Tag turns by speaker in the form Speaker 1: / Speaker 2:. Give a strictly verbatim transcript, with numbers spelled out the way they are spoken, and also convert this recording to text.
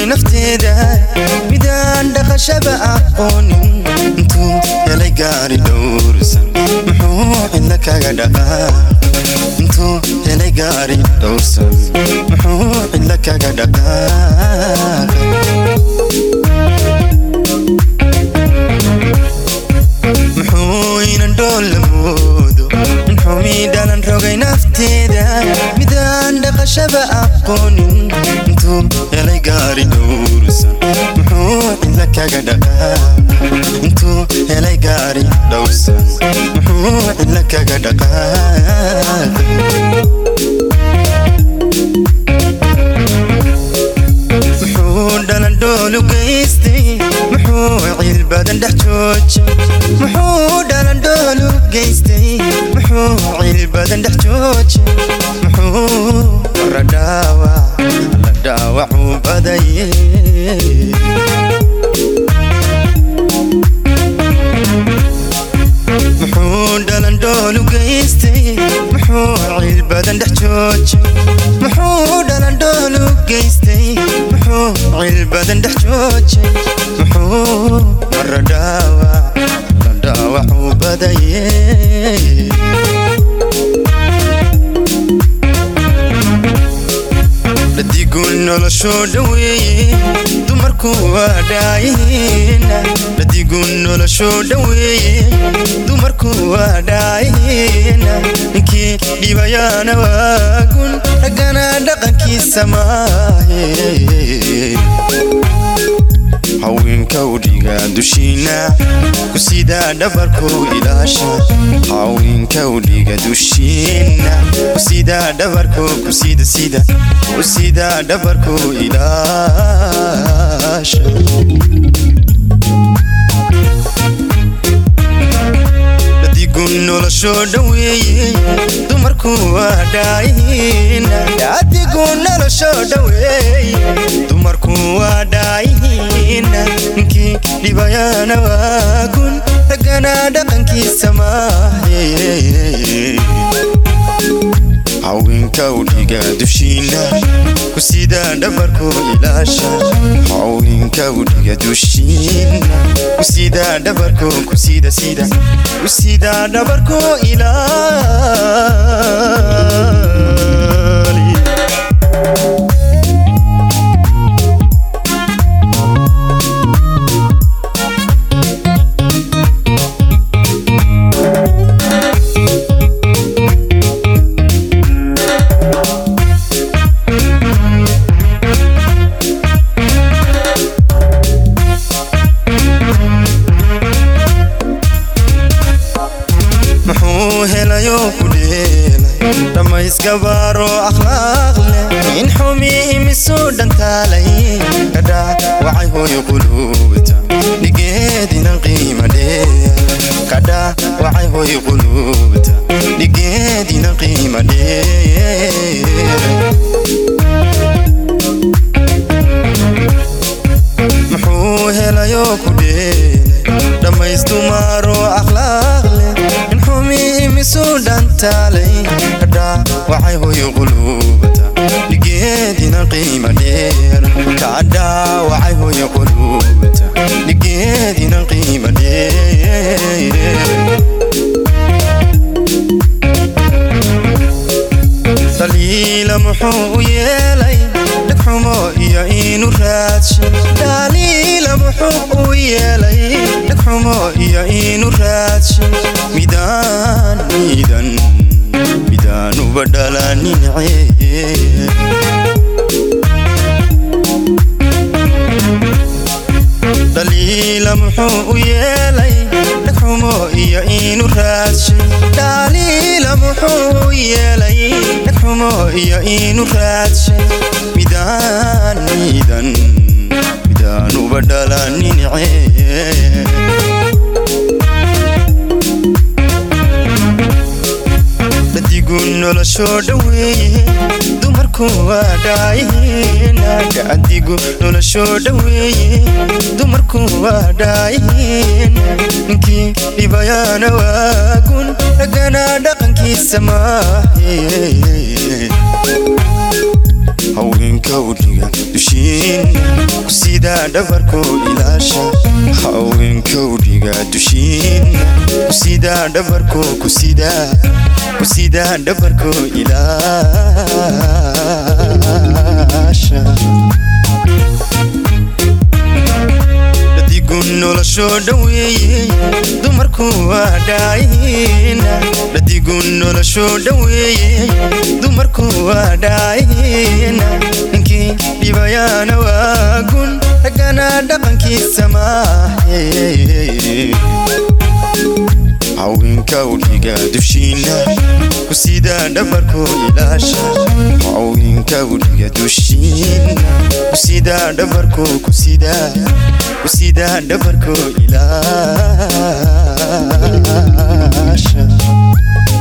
Speaker 1: nafteeda midaan dhaqashaba aqoonin intuu helay gaari dhowrsan muxuu cidla kaga dhaqaa intuu helay gaari dhowrsan muxuu cidla kaga dhaqaa muxuu inan dhoollamoodo inxumii dhalan rogay nafteeda midaan dhaqashaba aqoonin intuu helay gaari dhowrsan muxuu cidla kaga dhaqaa intuu helay gaari dhowrsan muxuu cidla kaga dhaqaa muxuu dhalan dhoolu geystay muxuu ciil badan dhex joojay muxuu dhalan dhoolu geystay muxuu ciil badan dhex joojay muxuu warra dhaawac la dhaawacuu badaye muxuu dhalan dhoolu geystay muxuu ciil badan dhex joojay muxuu dhalan dhoolu geystay muxuu ciil badan dhex joojay muxuu warra dhaawac la dhaawacuu badaye ladigun noloshoo dhaweeye dumarku waa dhaayina ladigun noloshoo dhaweeye dumarku waa dhaayina ninkii dhibayaana waagun raggana dhaqankiisa maahe haweenka udhiga dushiina ku sidaa dhabarku ilaasha haweenka udhiga dushiina ku sidaa dhabarku ku sida sida ku sidaa dhabarku ilaasha ladigun noloshoo dhaweeye dumarku waa dhaayina ladigun noloshoo dhaweeye dumarku waa dhaayina ninkii dhibayaana waagun raggana dhaqankiisa maahe haweenka udhiga dushiina ku sidaa dhabarku ilaasha haweenka udhiga dushiina ku sidaa dhabarku ku sida sida ku sidaa dhabarku ilaali isgabaaro akhlaaq leh in xumii misoo dhantaalay kadha waxay hooyo quluubta dhigeedinan qiima dheer kadha waxay hooyo quluubta dhigeedinan qiima dheer muxuu helayo ku dheelay dhammaystumaaro akhlaaq leh in xumii misoo dhantaalay waxay hooyo quluubta dhigeedinan qiima dheer kadha waxay hooyo quluubta dhigeedinan qiima dheer daliila muxuu u yeelay dhagxumo iyo inuu raadsho daliila muxuu u yeelay dhagxumo iyo inuu raadsho midaan midan midaan uba dhalanin ceeb daliila muxuu u yeelay dhagxumo iyo inuu raadshay daliila muxuu u yeelay dhagxumo iyo inuu raadshay midaan midan midaan uba dhalanin ceeb ladigun noloshoo dhaweeye dumarku waa dhaayina gacadigu noloshoo dhaweeye dumarku waa dhaayina ninkii dhibayaana waagun raggana dhaqankiisa maahe haweenka haweenkawdhiga dushiina kusida dhabarko ilaasha haweenkawdhiga dushiina kusida dhabarko kusida kusida dhabarko ilaasha dadigun nolosho dhaweeye dumarku waa dhaayina dadigun nolosho dhaweeye dumarku waa dhaayina ninkii dhibayana waa gun ragana dhaqankiisa maahe haweenkawdhiga dushiina kusida dhabarko ilaasha haweenkawdhiga dushiina kusida dhabarko kusida kusida dhabarko ilaasha